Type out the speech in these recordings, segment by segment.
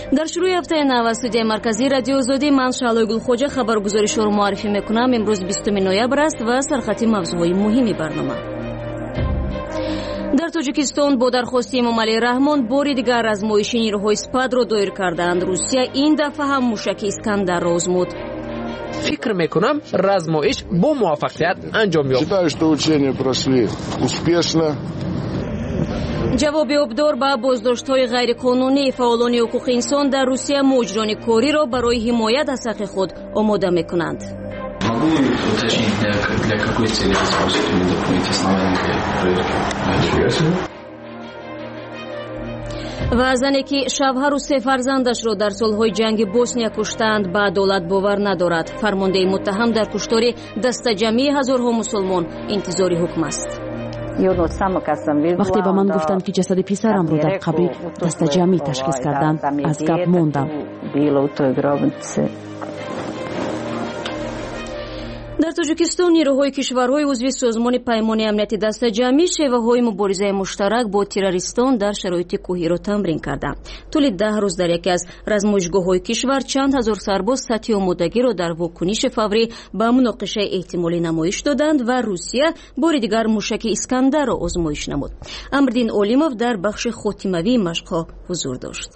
дар шурӯи ҳафтаи нав аз студияи марказии радиои озодӣ ман Шаҳлои Гулхоҷа хабаргузоришро муаррифӣ мекунам. имрӯз 20 ноябр аст ва сархати мавзӯъҳои муҳими барнома. дар Тоҷикистон бо дархости Эмомалии Раҳмон бори дигар азмоиши нирӯҳои СПАДро доир карданд. Русия ин дафъа ҳам мушаки Искандарро озмуд. Фикр мекунам размоиш бо муваффақият анҷом ёфт. Считаю, что учения прошли успешно. ҷавоби обдор ба боздоштҳои ғайриқонунии фаъолони ҳуқуқи инсон дар Русия муҷрони кориро барои ҳимоят аз ҳаққи худ омода мекунанд. Могу уточнить, для какой цели вы используете дополнительные основания для проверки? ва зане ки шавҳару се фарзандашро дар солҳои ҷанги Босния куштаанд ба адолат бовар надорад. Фармондаи муттаҳам дар куштори дастаҷамии ҳазорҳо мусулмон интизори ҳукм аст. вақте ба ман гуфтанд ки ҷасади писарамро дар қабри дастаҷамӣ ташхис карданд, аз гап мондам. дар Тоҷикистон нирӯҳои кишварҳои узви созмони паймони амнияти дастаҷамӣ шеваҳои муборизаи муштарак бо террористон дар шароити кӯҳиро тамрин карданд. тӯли 10 рӯз дар яке аз размоишгоҳҳои кишвар чанд ҳазор сарбоз сатҳи омодагиро дар вокуниши фаврӣ ба муноқишаи эҳтимолӣ намоиш доданд ва Русия бори дигар мушаки Искандарро озмоиш намуд. Амрдин Олимов дар бахши хотимавии машқҳо ҳузур дошт.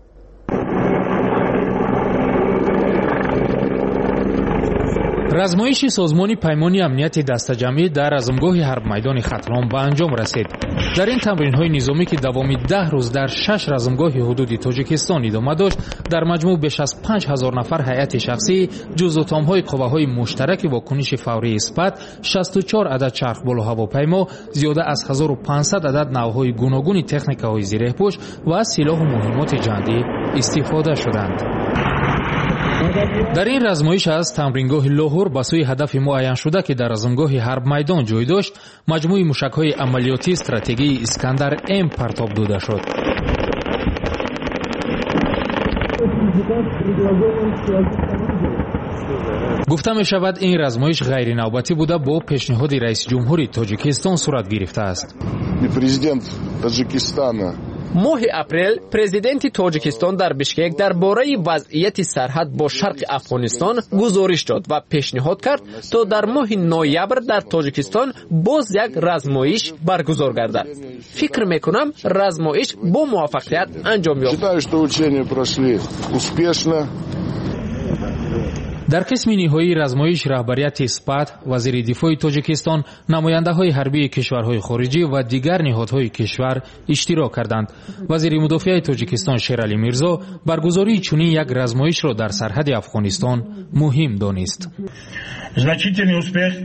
размоиши созмони паймони амнияти дастаҷамӣ дар размгоҳи ҳарбмайдони Хатлон ба анҷом расид. дар ин тамринҳои низомӣ ки давоми 10 рӯз дар 6 размгоҳи ҳудуди Тоҷикистон идома дошт, дар маҷмӯъ беш аз 5000 нафар ҳайати шахсӣ ҷузъутомҳои қувваҳои муштараки вокуниши фаврии СПАД, 64 адад чархболоҳавопаймо, зиёда аз 1500 адад навъҳои гуногуни техникаҳои зирехпӯш ва силоҳу муҳимоти ҷангӣ истифода шуданд. дар ин размоиш аз тамрингоҳи Лоҳур ба сӯи ҳадафи муайяншуда ки дар размгоҳи ҳарбмайдон ҷой дошт, маҷмӯи мушакҳои амалиётии стратегии Искандар М партоб дода шуд. гуфта мешавад ин размоиш ғайринавбатӣ буда бо пешниҳоди раиси ҷумҳури Тоҷикистон сурат гирифтааст. Президент Таҷикистона моҳи апрел президенти Тоҷикистон дар Бишкек дар бораи вазъияти сарҳад бо шарқи Афғонистон гузориш дод ва пешниҳод кард то дар моҳи ноябр дар Тоҷикистон боз як размоиш баргузор гардад. фикр мекунам размоиш бо муваффақият анҷом ёфт. Считаю, что учения прошли успешно. дар қисми ниҳоии размоиш раҳбарияти СПАД, вазири дифои Тоҷикистон, намояндаҳои ҳарбии кишварҳои хориҷӣ ва дигар ниҳодҳои кишвар иштирок карданд. вазири мудофиаи Тоҷикистон Шералӣ Мирзо баргузории чунин як размоишро дар сарҳади Афғонистон муҳим донист. значительный успех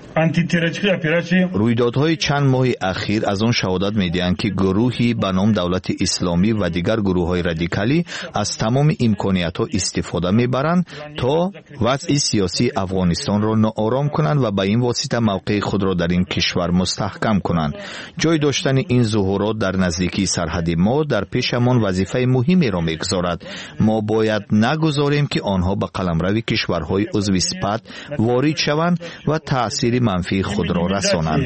рӯйдодҳои чанд моҳи ахир аз он шаҳодат медиҳанд ки гурӯҳи ба ном давлати исломӣ ва дигар гурӯҳҳои радикалӣ аз тамоми имкониятҳо истифода мебаранд то вазъи сиёсии Афғонистонро ноором кунанд ва ба ин восита мавқеи худро дар ин кишвар мустаҳкам кунанд. ҷой доштани ин зуҳурот дар наздикии сарҳади мо дар пешамон вазифаи муҳимеро мегузорад. мо бояд нагузорем ки онҳо ба қаламрави кишварҳои узви СПАД ворид шаванд ва таъсири манфии худро расонанд.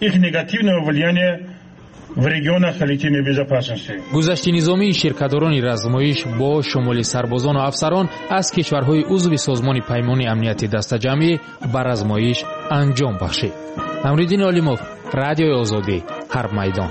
гузашти низомии ширкатдорони размоиш бо шумоли сарбозону афсарон аз кишварҳои узви созмони паймони амнияти дастаҷамӣ ба размоиш анҷом бахшид. Амриддин Олимов, Радиои Озодӣ, Ҳарбмайдон.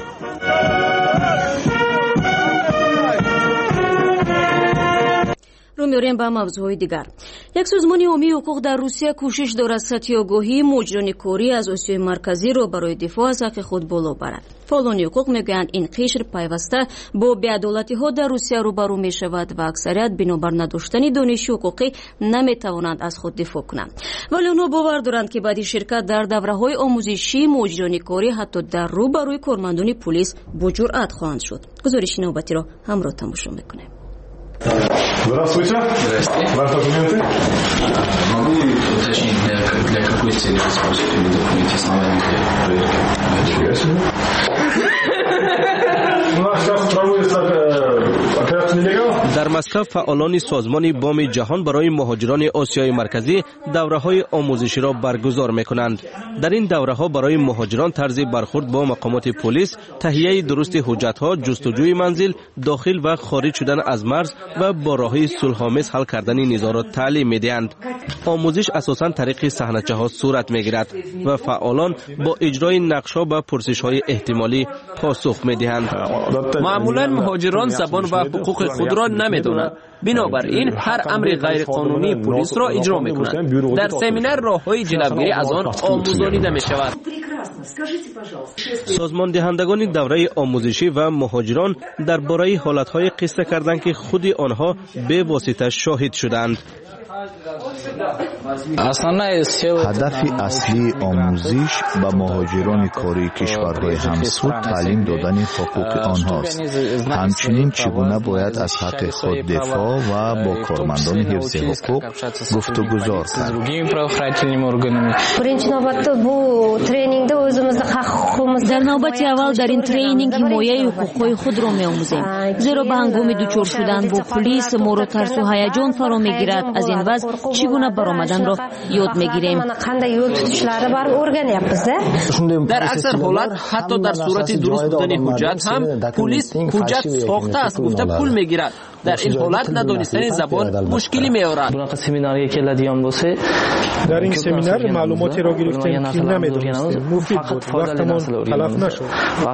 رو می‌آوریم با موضوعی دیگر. یک سازمان عمومی حقوق در روسیه کوشش دارد سطح آگاهی مجران کاری از آسیای مرکزی را برای دفاع از حق خود بالا برد. فعالان حقوق میگویند این قشر پیوسته با بی‌عدالتی‌ها در روسیه روبرو می‌شود و اکثریت بنابر نداشتن دانش حقوقی نمی‌توانند از خود دفاع کنند. ولی آنها باور دارند که بعد شرکت در دوره‌های آموزشی مجران کاری حتی در روبروی کارمندان پلیس با جرأت خواهند شد. گزارش نوبتی را همراه تماشا می‌کنیم. Здравствуйте. Здравствуйте. Ваши документы? Могу уточнить, для какой цели вы используете дополнительные основания для проверки? У нас сейчас проводится операция «Нелегал». در مسکو فعالان سازمان بام جهان برای مهاجران آسیای مرکزی دوره‌های آموزشی را برگزار می‌کنند. در این دوره‌ها برای مهاجران طرز برخورد با مقامات پلیس، تهیه درست حجت‌ها، جستجوی منزل، داخل و خارج شدن از مرز و با راه‌های صلح‌آمیز حل کردن نیزها را تعلیم می‌دهند. آموزش اساساً طریق صحنه‌چه‌ها صورت می‌گیرد و فعالان با اجرای نقش‌ها و پرسش‌های احتمالی پاسخ می‌دهند. معمولاً مهاجران زبان و حقوق خود را نمی‌دانند. بنابراین هر امر غیر قانونی پلیس را اجرا می‌کنند. در سمینار راه‌های جلوگیری از آن آموزانیده می‌شود. سازمان دهندگان دوره آموزشی و مهاجران درباره حالت‌های قصه کردند که خود آنها به واسطه شاهد شدند. هدف اصلی آموزش به مهاجران کاری کشورهای همسو تعلیم دادن حقوق آنهاست. همچنین چگونه باید از حق خود دفاع و با کارمندان حفظ حقوق گفتگوزار کرد. در نوبت اول در این ترینینگ حمایت حقوق‌های خود را می‌آموزیم، زیرا به هنگام دچار شدن با پلیس ما را ترس و هیجان فرا می‌گیرد. از این وضع چگونه برآمدن را یاد می‌گیریم. در اکثر حالات حتی در صورت درست بودن حجت هم پلیس حجت ساخته است گفته پول می‌گیرد. در این حالت ندانستن زبان مشکلی می‌آورد. در این سمینار معلوماتی را گرفتیم که نمی‌دانستیم. مفید بود. وقتمان تلف نشد.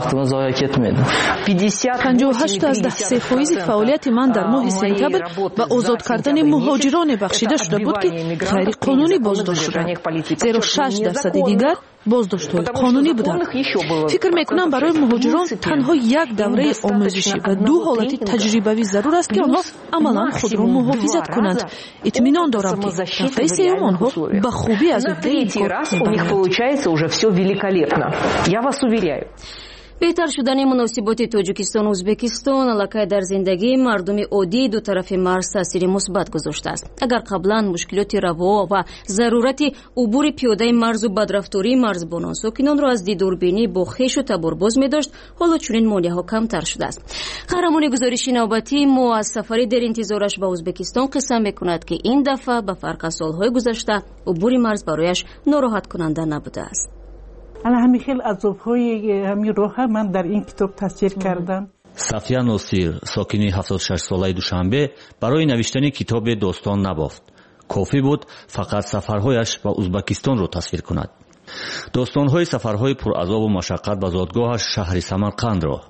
58% فعالیت من در ماه سپتامبر و آزاد کردن مهاجران بخشیده شده بود که غیر قانونی بازداشت شدند، زیرا 6% دیگر بازداشت‌های قانونی بودند. فکر می‌کنم برای مهاجران تنها یک دوره آموزشی و 2 حالت تجربوی ضرور است که آنها عملاً خود را محافظت کنند. اطمینان دارم که دفعه سوم آنها به خوبی از عهده این کار می‌برند. بهتر شدن مناسبات تاجیکستان و ازبکستان الکی در زندگی مردم عادی دو طرف مرز تاثیر مثبت گذاشته است. اگر قبلا مشکلات روا و ضرورت عبور پیاده مرز و بدرفتاری مرزبانان ساکنان را از دیداربینی با خویش و تبارباز می‌داشت، حالا چنین مانع‌ها کمتر شده است. قهرمان گزارشی نوبتی ما از سفری در انتظارش به ازبکستان قسم می‌کند که این دفعه به فرق از سال‌های گذشته عبور مرز برایش ناراحت کننده نبوده است. همین خیلی عذاب‌های همین راه من در این کتاب تصویر کردم. صفیه ناصیر ساکنی 76 ساله دوشنبه برای نوشتن کتاب داستان نبافت. کافی بود فقط سفرهایش به ازبکستان را تصویر کند. داستان‌های سفرهای پرعذاب و مشقت به زادگاهش شهر سمرقند را.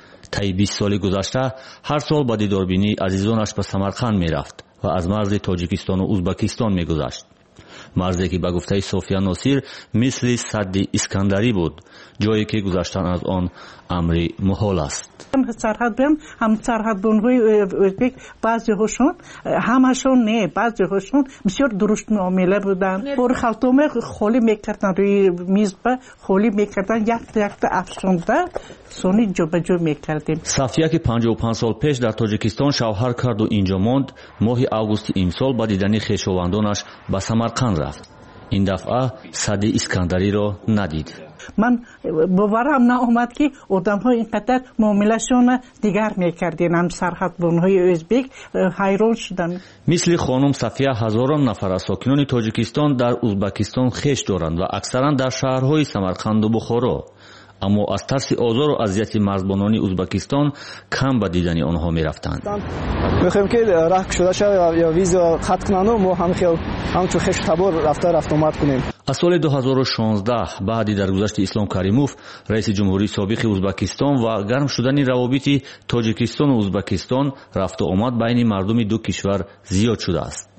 طی 20 سال گذشته هر سال با دیداربینی عزیزانش به سمرقند می‌رفت و از مرز تاجیکستان و ازبکستان می‌گذشت. مرزی که به گفته صفیه ناصیر مثل سد اسکندری بود، جایی که گذشتن از آن امری محال است. سرحد بهم هم سرحد بونهای ازبک بعضی هاشون همشون نه، بعضی هاشون بسیار درست معامله بودن. پر خالتوم خالی میکردن روی میز به خالی میکردن، یک افشونده سونی جابجا میکردیم. صفیه که 55 سال پیش در تاجیکستان شوهر کرد و اینجا ماند، ماه آگوست امسال با دیدن خویشاوندانش به سمرقند رفت. این دفعه سد اسکندری را ندید. من باورم ناامد که آدم ها اینقدر معاملهشون دیگر میکردین. هم سرحد بونهای ازبک حیران شدن. مثل خانم صفیه هزاران نفر از ساکنان تاجیکستان در ازبکستان خویش دارند و اکثرا در شهرهای سمرقند و بخارا. اما از ترس آزار و اذیت مرزبانان ازبکستان کم به دیدن آنها میرفتند. میخوایم که راه شده شود یا ویزا خط کنن و ما همچون خویش تبار رفت آمد کنیم. از سال 2016 بعدی در گذشت اسلام کریموف رئیس جمهوری سابق ازبکستان و گرم شدن روابط تاجیکستان و ازبکستان رفت و آمد بین مردم دو کشور زیاد شده است.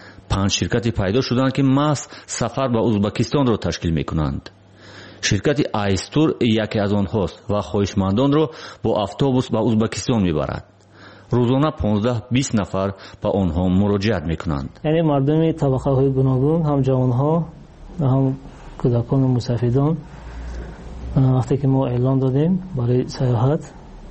5 شرکت پیدا شدند که محض سفر به ازبکستان را تشکیل میکنند. شرکت آیستور یکی از آنهاست و خواهشمندان را با اتوبوس به ازبکستان میبرد. روزانه 15-20 نفر به آنها مراجعت میکنند. یعنی مردم طبقه های گوناگون، هم جوانها و هم کودکان و مسافران، وقتی که ما اعلان دادیم برای سیاحت،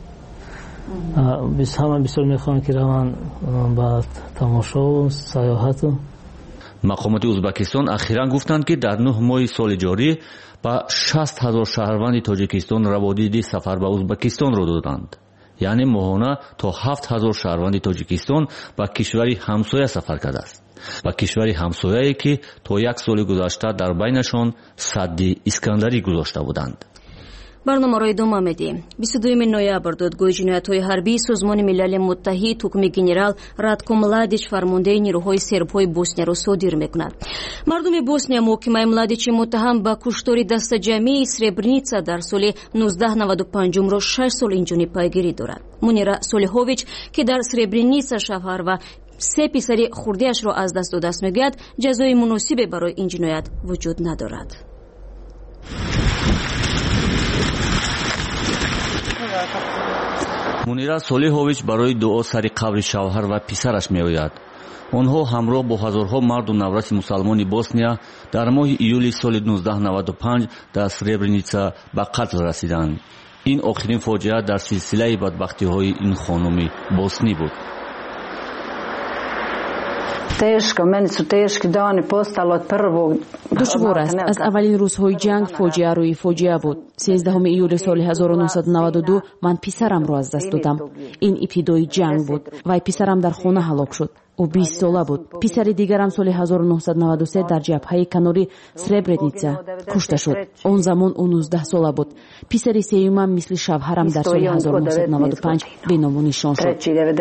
همه بسیار میخوان که روان با تماشا و سیاحت. مقامات ازبکستان اخیراً گفتند که در 9 ماه سال جاری با 60,000 شهروند تاجیکستان روادید سفر به ازبکستان را دادند. یعنی ماهانه تا 7000 شهروند تاجیکستان به کشور همسایه سفر کرده است و کشور همسایه‌ای که تا 1 سال گذشته در بینشان سد اسکندری گذاشته بودند. برنامه‌ро идома медиҳем. 22 ноябр додгоҳи ҷиноятҳои ҳарбии Созмони Милали Муттаҳид ҳукми генерал Радко Младич фармондаи нирӯҳои сербҳои Боснияро содир мекунад. Мардуми Босния муҳокимаи Младичи муттаҳам ба куштори дастаҷамии Сребреница дар соли 1995-ро 6 сол инҷонӣ пайгирӣ дорад. Мунира Солиҳович, ки дар Сребреница шавҳар ва 3 писари хурдиашро аз даст додааст, мегӯяд ҷазои муносибе барои ин ҷиноят вуҷуд надорад. мунира солиҳович барои дуо сари қабри шавҳар ва писараш меояд. онҳо ҳамроҳ бо ҳазорҳо марду навраси мусалмони Босния дар моҳи июли соли 1995 дар Сребреница ба қатл расиданд. ин охирин фоҷиа дар силсилаи бадбахтиҳои ин хонуми боснӣ буд. душвор аст. аз аввалин рӯзҳои ҷанг фоҷиа рӯи фоҷиа буд. 13 июли соли 1992 ман писарамро аз даст додам. ин ибтидои ҷанг буд. вай писарам дар хона ҳалок шуд. ӯ 20 сола буд. писари дигарам соли 1993 дар ҷабҳаи канори Сребреница кушта шуд. он замон ӯ 19 сола буд. писари сеюмам мисли шавҳарам дар соли 1995 беному нишон шуд.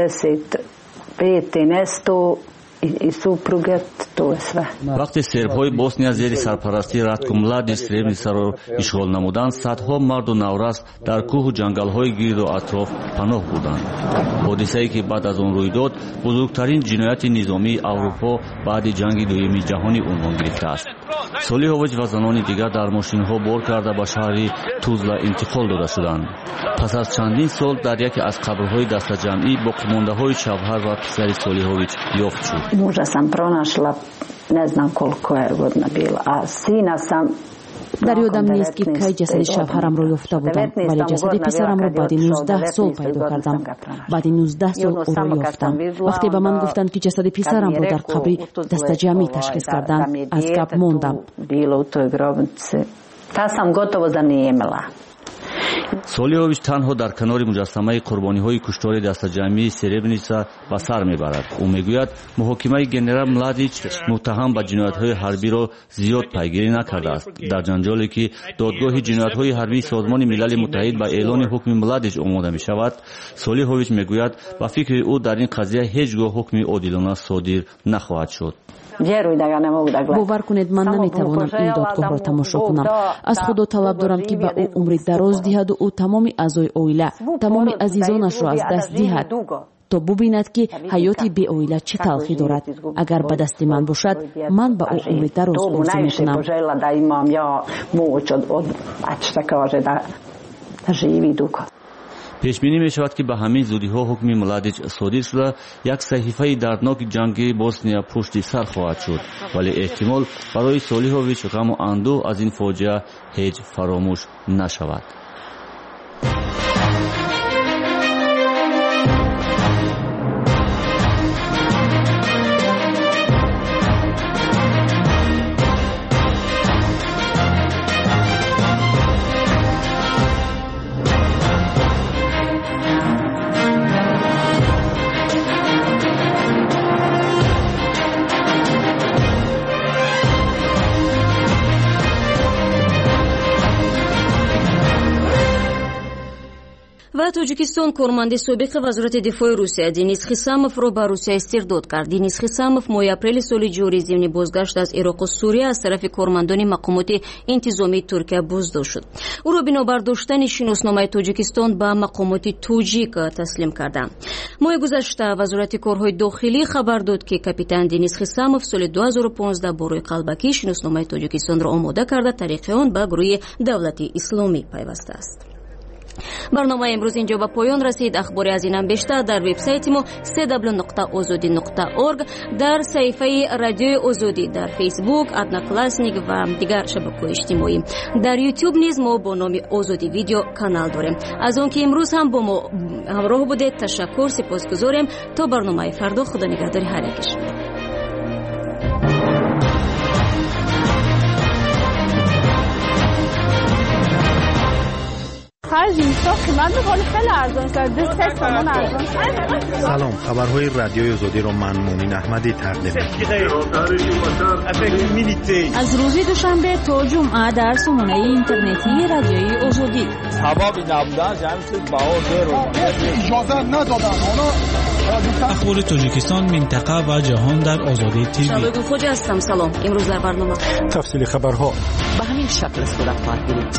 вақте сербҳои Босния зери сарпарастии Радко Младич Сребреницаро ишғол намуданд, садҳо марду наврас дар кӯҳу ҷангалҳои гирду атроф паноҳ бурданд. ҳодисае ки баъд аз он рӯй дод, бузургтарин ҷинояти низомии Аврупо баъди ҷанги дуюми ҷаҳонӣ унвон гирифтааст. Солиҳович ва занони дигар дар мошинҳо бор карда ба шаҳри Тузла интиқол дода шуданд. пас аз чандин сол дар яке аз қабрҳои дастаҷамъӣ боқимондаҳои шавҳар ва писари Солиҳович ёфт шуд. Muža sam pronašla, ne znam koliko je godina bila, a sina sam дар ёдам нест ки кай ҷасади шавҳарамро ёфта будам, вале ҷасади писарамро баъди 19 сол пайдо кардам. баъди 19 сол ӯро ёфтам. вақте ба ман гуфтанд ки ҷасади писарамро дар қабри дастаҷамӣ ташхис карданд, аз гап мондам. Та sam gotovo zanimala. Солиҳович танҳо дар канори муҷассамаи қурбониҳои куштори дастаҷамъии Сребреница ба сар мебарад. ӯ мегӯяд муҳокимаи генерал Младич муттаҳам ба ҷиноятҳои ҳарбиро зиёд пайгирӣ накардааст. дар ҷанҷоле ки додгоҳи ҷиноятҳои ҳарбии Созмони Милали Муттаҳид ба эълони ҳукми Младич омода мешавад, Солиҳович мегӯяд ба фикри ӯ дар ин қазия ҳеҷ гоҳ ҳукми одилона содир нахоҳад шуд. бовар кунед, ман наметавонам ин додгоҳро тамошо кунам. аз худо талаб дорам ки ба ӯ умри дароз диҳаду ӯ тамоми аъзои оила, тамоми азизонашро аз даст диҳад, то бубинад ки ҳаёти беоила чӣ талхӣ дорад. агар ба дасти ман бошад, ман ба ӯ умри дароз орзу мекунам. пешбинӣ мешавад ки ба ҳамин зудиҳо ҳукми Младич содир шуда, як саҳифаи дардноки ҷанги Босния пушти сар хоҳад шуд, вале эҳтимол барои Солиҳович ғаму андӯҳ аз ин фоҷиа ҳеҷ фаромӯш нашавад. ва Тоҷикистон корманди собиқи вазорати дифои Русия Денис Хисамовро ба Русия истирдод кард. Денис Хисамов моҳи апрели соли ҷорӣ зимни бозгашт аз Ироқу Сурия аз тарафи кормандони мақомоти интизомии Туркия боздошт шуд. ӯро бинобар доштани шиносномаи Тоҷикистон ба мақомоти тоҷик таслим карданд. моҳи гузашта вазорати корҳои дохилӣ хабар дод ки капитан Денис Хисамов соли 2015 бо рӯи қалбакӣ шиносномаи Тоҷикистонро омода карда тариқи он ба гурӯҳи давлати исломӣ пайвастааст. барномаи имрӯз инҷо ба поён расид. ахбори аз инам бештар дар вебсайти мо www.ozodi.org, дар саҳифаи радиои озодӣ, дар фейсбук, одноклассник ва дигар шабакаҳои иҷтимоӣ. дар ютуб низ мо бо номи озоди видео канал дорем. аз он ки имрӯз ҳам бо мо ҳамроҳ будед ташаккур сипосгузорем. то барномаи фардо, худо нигаҳдори ҳар якашон. ارزون قیمت میکنه خیلی ارزون شده 3 تومن ارزون. سلام، خبرهای رادیوی آزادی رو من مومن احمدی تقدیم از روز دوشنبه تا جمعه در سامانه اینترنتی رادیوی آزادی. اخبار تاجیکستان، منطقه و جهان در آزادی تیوی. شبکه خوج هستم. سلام. امروز در برنامه تفصیل خبرها به همین شکل صورت خواهد گرفت.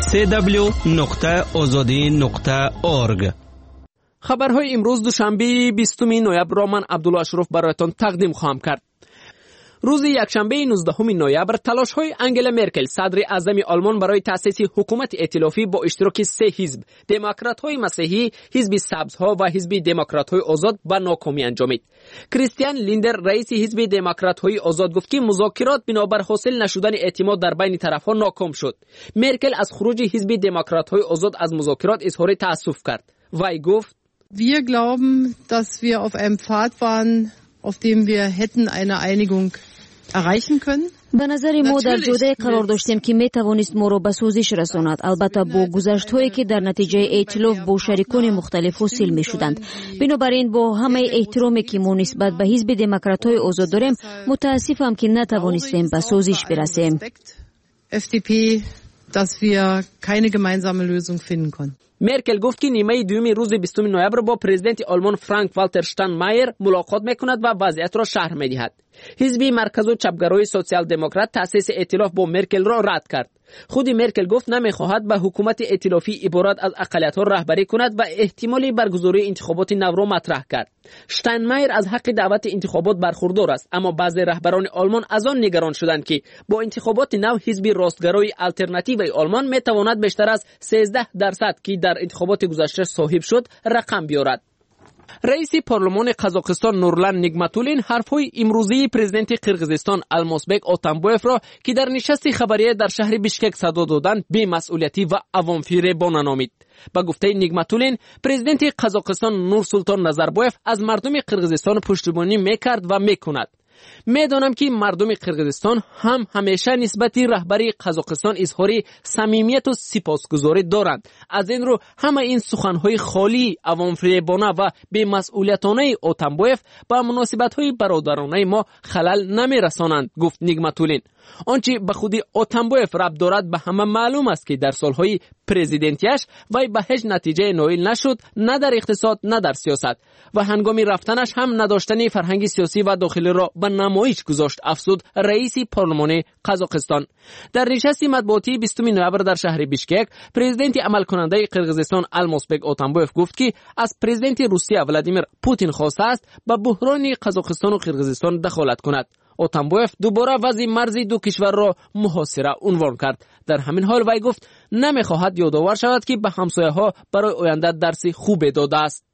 www.azadi.org. خبرهای امروز دوشنبه 20 نوامبر را من عبدالله اشرف برایتان تقدیم خواهم کرد. روز یکشنبه 19 نوامبر تلاش‌های انگلا مرکل صدر اعظم آلمان برای تأسیس حکومت ائتلافی با اشتراک 3 حزب، دموکرات‌های مسیحی، حزب سبزها و حزب دموکرات‌های آزاد به ناکامی انجامید. کریستیان لیندر رئیس حزب دموکرات‌های آزاد گفت که مذاکرات بنابر حاصل نشدن اعتماد در بین طرف‌ها ناکام شد. مرکل از خروج حزب دموکرات‌های آزاد از مذاکرات اظهار تأسف کرد. وی گفت: Wir glauben, dass wir auf einem Pfad waren, auf dem wir hätten eine Einigung erreichen können. به نظر ما در جاده قرار داشتیم که می توانست ما را به سازش رساند، البته با گذشت‌هایی که در نتیجه ائتلاف با شریکان مختلف حاصل می شدند. بنابراین با همه احترامی که ما نسبت به حزب دموکرات‌های آزاد داریم، متاسفم که نتوانستیم به سازش برسیم. FDP, dass wir keine gemeinsame Lösung finden konnten. مرکل گفت که نیمه دوم روز 20 نوامبر با پرزیدنت آلمان فرانک والتر شتاینمایر ملاقات میکند و وضعیت را شرح میدهد. حزب مرکز و چپگرای سوسیال دموکرات تأسیس ائتلاف با مرکل را رد کرد. خود مرکل گفت نمیخواهد به حکومت ائتلافی عبارت از اقلیت‌ها رهبری کند و احتمال برگزاری انتخابات نو را مطرح کرد. شتاینمایر از حق دعوت انتخابات برخوردار است، اما بعضی رهبران آلمان از آن نگران شدند که با انتخابات نو حزب راستگرای آلترناتیو آلمان میتواند بیشتر از 13% که در انتخابات گذشته صاحب شد رقم بیاورد. رئیس پارلمان قزاقستان نورلان نیگماتولین حرفهای امروزی پرزیدنت قرقیزستان المازبک اتامبایف را که در نشست خبریه در شهر بیشکک صدا دادند بی‌مسئولیتی و عوام‌فریبانه نامید. با گفته نیگماتولین، پرزیدنت قزاقستان نورسولطان نظربایف از مردم قرقیزستان پشتیبانی میکرد و میکند. میدانم که مردم قرقیزستان هم همیشه نسبت رهبری قزاقستان اظهار صمیمیت و سپاسگزاری دارند. از این رو همه این سخنهای خالی عوام‌فریبانه و بی‌مسئولیتانه اتامبایف با مناسبت‌های برادرانه ما خلل نمی‌رسانند، گفت نیگماتولین. آنچه به خودی اتامبایف ربط دارد به همه معلوم است که در سالهای پرزیدنتیش وی به هیچ نتیجه نائل نشد، نه در اقتصاد نه در سیاست، و هنگام رفتنش هم نداشتن فرهنگ سیاسی و داخلی را به نمایش گذاشت، افزود رئیس پارلمان قزاقستان. در نشست مطبوعاتی 20 نوامبر در شهر بیشکک، پرزیدنت عملکننده قرقیزستان المازبک اتامبایف گفت که از پرزیدنت روسیه ولادیمیر پوتین خواسته است به بحران قزاقستان و قرقیزستان دخالت کند. اتامبایف دوباره وضع مرزی دو کشور را محاصره عنوان کرد. در همین حال وی گفت نمیخواهد یادآور شود که به همسایه‌ها برای آینده درس خوب داده است.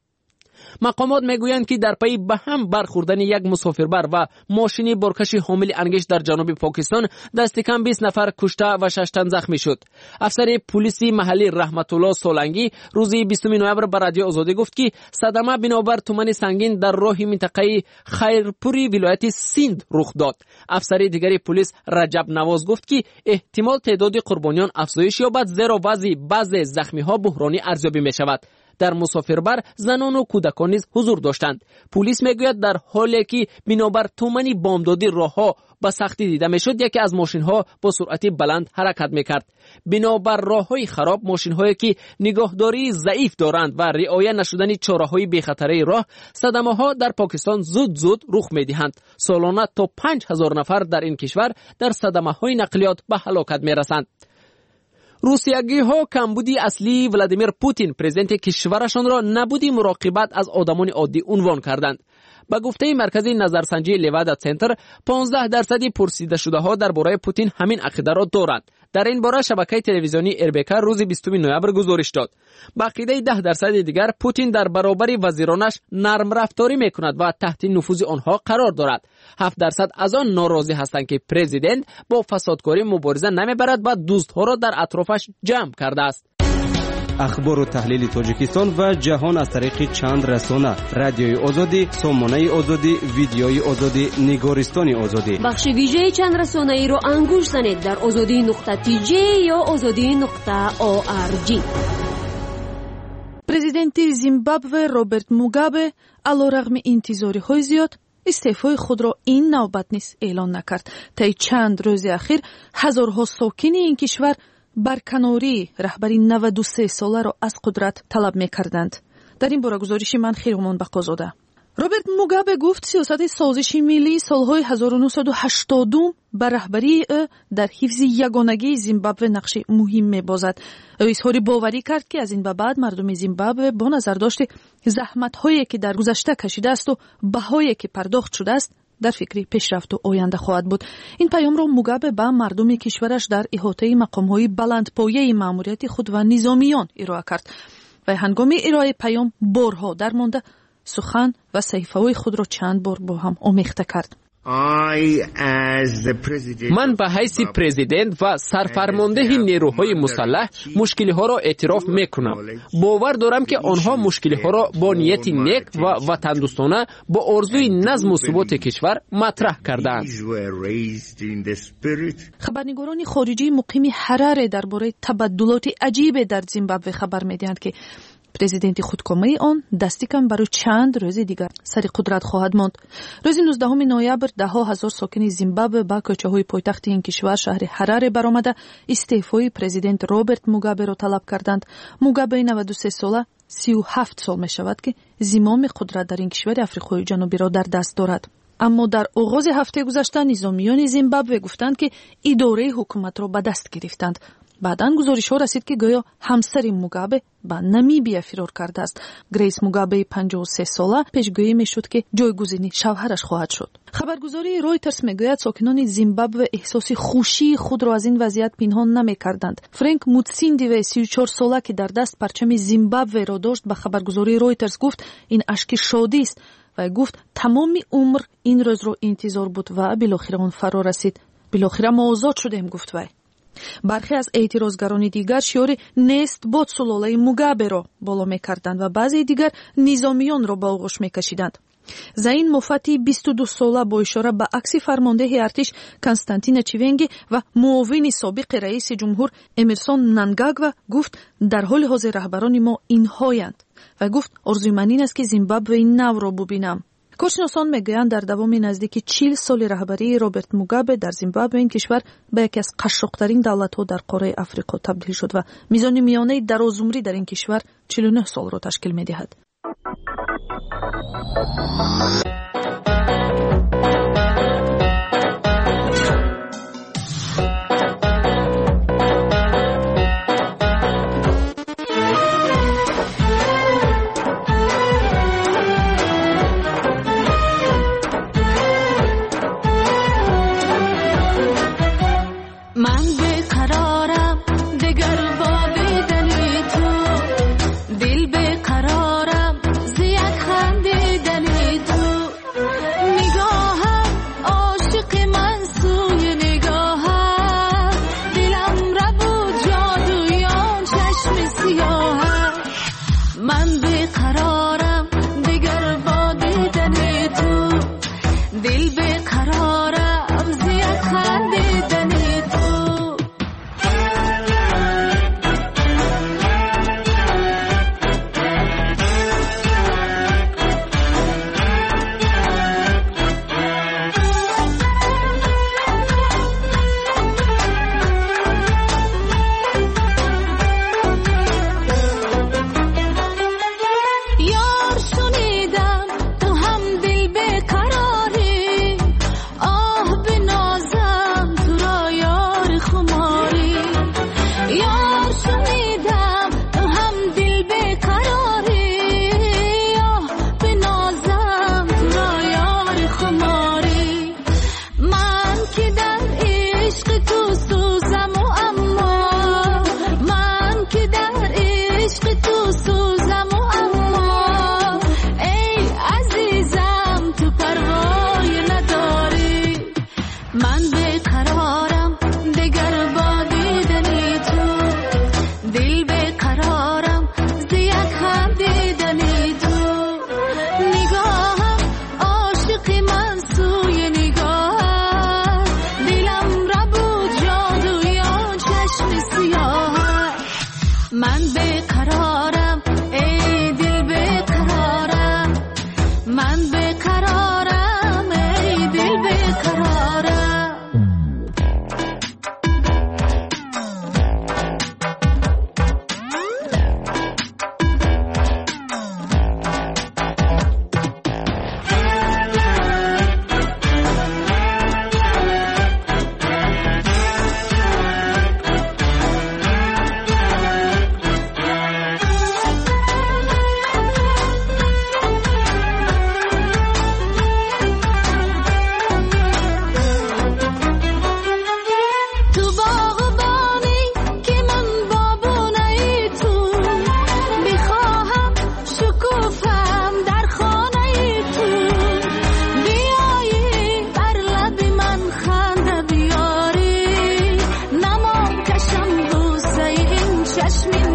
مقامات میگویند که در پی به هم برخوردن یک مسافربر و ماشین بارکش حامل انگشت در جنوب پاکستان دست کم 20 نفر کشته و 6 تن زخمی شد. افسر پلیس محلی رحمت الله سولنگی روز 20 نوامبر به رادیو آزادی گفت که صدمه بنابر تومن سنگین در راه منطقه خیرپوری ولایت سیند رخ داد. افسر دیگری پلیس رجب نواز گفت که احتمال تعداد قربانیان افزایش یابد، زیرا بعضی زخمی ها بحرانی ارزیابی می شود. در مسافربر زنان و کودکان نیز حضور داشتند. پلیس میگوید در حالی که بنابر تومنی بامدادی راهها با سختی دیده میشد، یکی از ماشین‌ها با سرعت بلند حرکت میکرد. بنابر راه‌های خراب، ماشین‌هایی که نگاهداری ضعیف دارند و رعایت نشدن چاره‌های بی‌خطری راه، صدمه‌ها در پاکستان زود رخ می‌دهند. سالانه تا 5000 نفر در این کشور در صدمه‌های نقلیات به هلاکت می‌رسند. روسیایی ها کمبودی اصلی ولادیمیر پوتین پرزیدنت کشورشان را نبودی مراقبت از آدمان عادی عنوان کردند. با گفته مرکز نظرسنجی لیوادا سنتر، 15% پرسیده شده ها درباره پوتین همین عقیده را دارند. در این باره شبکه تلویزیونی اربکا روز 20 نوامبر گزارش داد. با عقیده 10% دیگر پوتین در برابر وزیرانش نرم رفتاری میکند و تحت نفوذ آنها قرار دارد. 7% از آن ناراضی هستند که پرزیدنت با فسادکاری مبارزه نمیبرد و دوستها را در اطرافش جمع کرده است. اخبار و تحلیل تاجیکستان و جهان از طریق چند رسانه: رادیوی آزادی، سامانه آزادی، ویدیوی آزادی، نگارستان آزادی. بخش ویژه چند رسانه‌ای رو انگوش زنید در azadi.tj یا azadi.org. президенти Зимбабве Роберт Мугабе алорағми интизориҳои зиёд истеъфои худро ин навбат низ эълон накард. таи чанд рӯзи ахир ҳазорҳо сокини ин кишвар барканории раҳбари 93 соларо аз қудрат талаб мекарданд. дар ин бора гузориши ман Хиромон Бақозода. роберт Мугабе гуфт сиёсати созиши миллии солҳои 1980 ба раҳбарии ӯ дар ҳифзи ягонагии Зимбабве нақши муҳим мебозад. ӯ изҳори боварӣ кард ки аз ин ба баъд мардуми Зимбабве бо назардошти заҳматҳое ки дар гузашта кашидаасту баҳое ки пардохт шудааст дар фикри пешрафту оянда хоҳад буд. ин паёмро Мугабе ба мардуми кишвараш дар иҳотаи мақомҳои баландпояи маъмурияти худ ва низомиён ироа кард. вай ҳангоми ироаи паём борҳо дармонда сухан ва саҳифаҳои худро чанд бор бо ҳам омехта кард. ман ба ҳайси президент ва сарфармондеҳи нерӯҳои мусаллаҳ мушкилиҳоро эътироф мекунам. бовар дорам ки онҳо мушкилиҳоро бо нияти нек ва ватандӯстона бо орзуи назму суботи кишвар матраҳ кардаанд. хабарнигорони хориҷии муқими Ҳараре дар бораи табаддулоти аҷибе дар Зимбабве хабар медиҳанд ки президенти худкомаи он дасти кам барои чанд рӯзи дигар сари қудрат хоҳад монд. рӯзи 19 ноябр даҳо ҳазор сокини Зимбабве ба кӯчаҳои пойтахти ин кишвар шаҳри Ҳараре баромада истеъфои президент Роберт Мугаберо талаб карданд. Мугабеи 93 сола 37 сол мешавад ки зимоми қудрат дар ин кишвари Африқои ҷанубиро дар даст дорад. аммо дар оғози ҳафтаи гузашта низомиёни Зимбабве гуфтанд ки идораи ҳукуматро ба даст гирифтанд. баъдан гузоришҳо расид ки гӯё ҳамсари Мугабе ба Намибия фирор кардааст. Грейс Мугабеи 53 сола пешгӯӣ мешуд ки ҷойгузини шавҳараш хоҳад шуд. хабаргузории Reuters мегӯяд сокинони Зимбабве эҳсоси хушии худро аз ин вазъият пинҳон намекарданд. Фрэнк Мутсиндиве 34 сола ки дар даст парчами Зимбабверо дошт ба хабаргузории Reuters гуфт ин ашки шодист. вай гуфт тамоми умр ин рӯзро интизор буд ва билохира он фаро расид. билохира мо озод шудем, гуфт вай. бархе аз эътирозгарони дигар шиёри нест бод сулолаи Мугаберо боло мекарданд ва баъзеи дигар низомиёнро ба оғӯш мекашиданд. Заин Мофати 22 сола бо ишора ба акси фармондеҳи артиш Константина Чивенги ва муовини собиқи раиси ҷумҳур Эмерсон Нангагва гуфт дар ҳоли ҳозир раҳбарони мо инҳоянд. ва гуфт орзуи ман ин аст ки Зимбабвеи навро бубинам. коршиносон мегӯянд дар давоми наздики 40 соли раҳбарии Роберт Мугабе дар Зимбабве ин кишвар ба яке аз қашшоқтарин давлатҳо дар қораи Африқо табдил шуд ва мизони миёнаи дарозумрӣ дар ин кишвар 49 солро ташкил медиҳад. من به قرارم ای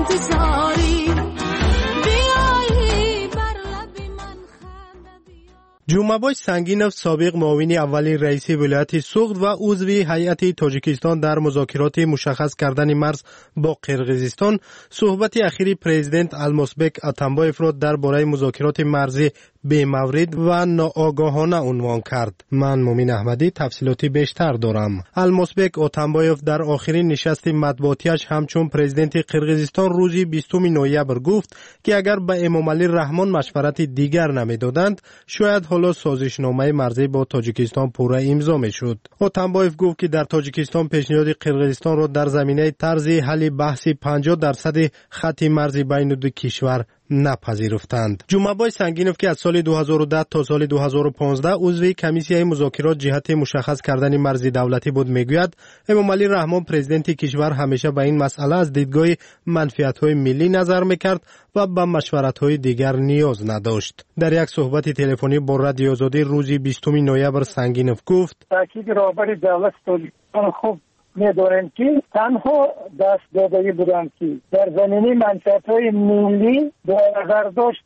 جومابای سنگینов سابق معاون اولین رئیس ولایت سوغد و عضو هیئت تاجیکستان در مذاکرات مشخص کردن مرز با قرقیزستان صحبت اخیر پرزیدنت المازبک اتامبایف را درباره مذاکرات مرزی به مورد و ناآگاهانه عنوان کرد. من مومن احمدی تفصیلاتی بیشتر دارم. المازبک اتامبایف در آخرین نشست مطبوعاتیش همچون پرزیدنت قرقیزستان روز 20 نوامبر گفت که اگر به امامعلی رحمان مشورت دیگر نمیدادند شاید حالا سازشنامه مرزی با تاجیکستان پورا امضا میشد. اتامبایف گفت که در تاجیکستان پیشنهاد قرقیزستان را در زمینه طرز حل بحث 50% خط مرزی بین دو کشور نپذیرفتند. جومابای سنگینov که از سال 2010 تا سال 2015 عضو کمیسیه مذاکرات جهت مشخص کردن مرز دولتی بود میگوید امامعلی رحمان پرزیدنت کشور همیشه به این مسئله از دیدگاه منفعت‌های ملی نظر میکرد و به مشورت‌های دیگر نیاز نداشت. در یک صحبت تلفنی با رادیو آزادی روز 20 نوامبر سنگینov گفت تاکید رهبر دولت تاجیکستان خوب می‌دانند که تنها دست داده بودند که در زمینه منفعت‌های ملی با برداشت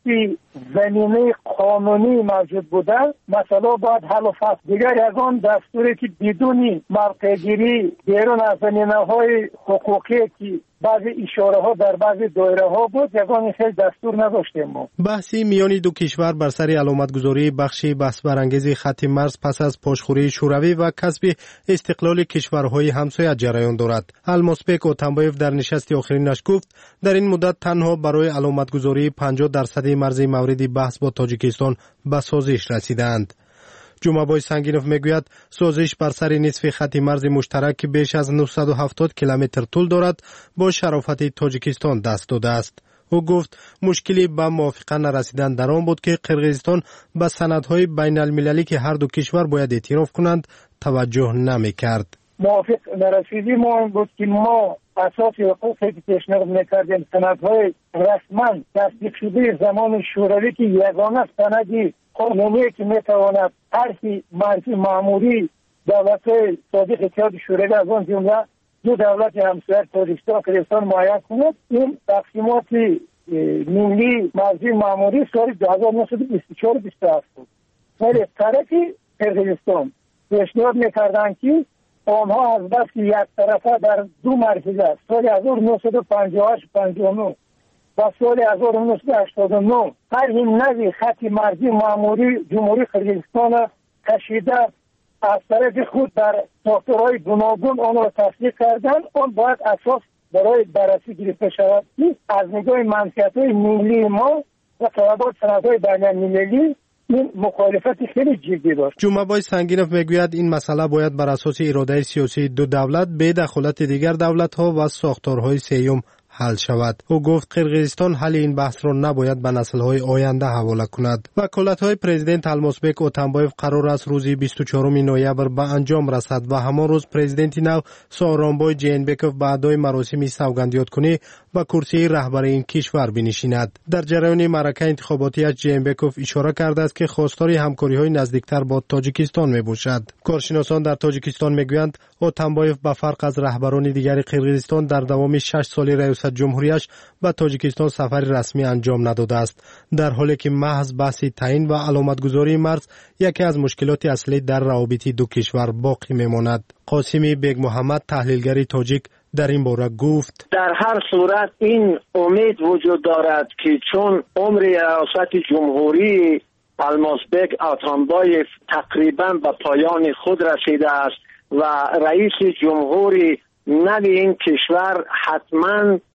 زمینه قانونی موجود بوده مسئله باید حل و فصل. دیگر از آن دستوری که بدون موقع‌گیری بیرون از زمینه‌های حقوقی که بعضی اشاره ها در بعضی دایره ها بود یگان خیلی دستور نداشتیم ما. بحثی میان دو کشور بر سر علامتگذاری بخشی بحث برانگیز خط مرز پس از پاشخوری شوروی و کسب استقلال کشورهای همسایه جریان دارد. المازبک اتامبایف در نشست آخرینش گفت در این مدت تنها برای علامتگذاری 50% مرز مورد بحث با تاجیکستان به سازش رسیدند. جومابای سنگینov میگوید سازش بر سر نصف خط مرز مشترک که بیش از 970 کیلومتر طول دارد با شرافت تاجیکستان دست داده است. او گفت مشکلی به موافقه نرسیدن در آن بود که قرقیزستان به سندهای بین المللی که هر دو کشور باید اعتراف کنند توجه نمیکرد. موافق نرسیدی ما این بود که ما اساس حقوقی که پیشنهاد میکردیم سندهای رسما تصدیق شده زمان شوروی که یگانه سندی قانونی که میتواند طرح مرزی معمولی دولت صادق اتحاد شوروی از آن جمله دو دولت همسایه تاجیکستان و قرقیزستان معین کند این تقسیمات ملی مرزی معمولی سال 1924 27 بود. ولی طرف قرقیزستان پیشنهاد میکردند که آنها از بس یک طرفه در دو مرحله سال 1958 59 و سال 1989 هر این نوی خط مرزی معمولی جمهوری قرقیزستان کشیده از طرف خود در ساختارهای گوناگون آن را تصدیق کردن. آن باید اساس برای بررسی گرفته شود از نگاه منفعت‌های ملی ما و طلبات سندهای بین‌المللی این مخالفت خیلی جدی داشت. جومابای سنگینov میگوید این مسئله باید بر اساس اراده سیاسی دو دولت به دخالت دیگر دولت‌ها و ساختارهای سیوم حل شود. او گفت قرقیزستان حل این بحث را نباید به نسل‌های آینده حواله کند. وکالت‌های پرزیدنت المازبک اتامبایف قرار است روز 24 نوامبر به انجام رسد و همان روز پرزیدنت نو سورونبای جینبکوف به ادای مراسم سوگندیادکنی و کرسی رهبری این کشور بنشیند. در جریان معرکه انتخاباتی جینبکوف اشاره کرده است که خواستار همکاری‌های نزدیکتر با تاجیکستان میباشد. کارشناسان در تاجیکستان میگویند اتامبایف به فرق از رهبران دیگر قرقیزستان در دوام 6 سال ریاست جمهوریش به تاجیکستان سفر رسمی انجام نداده است، در حالی که محض بحث تعیین و علامتگذاری مرز یکی از مشکلات اصلی در روابط دو کشور باقی میماند. قاسمی بیگ محمد تحلیلگر تاجیک در این باره گفت در هر صورت این امید وجود دارد که چون عمر ریاست جمهوری المازبک اتامبایف تقریبا به پایان خود رسیده است و رئیس جمهوری نوی این کشور حتما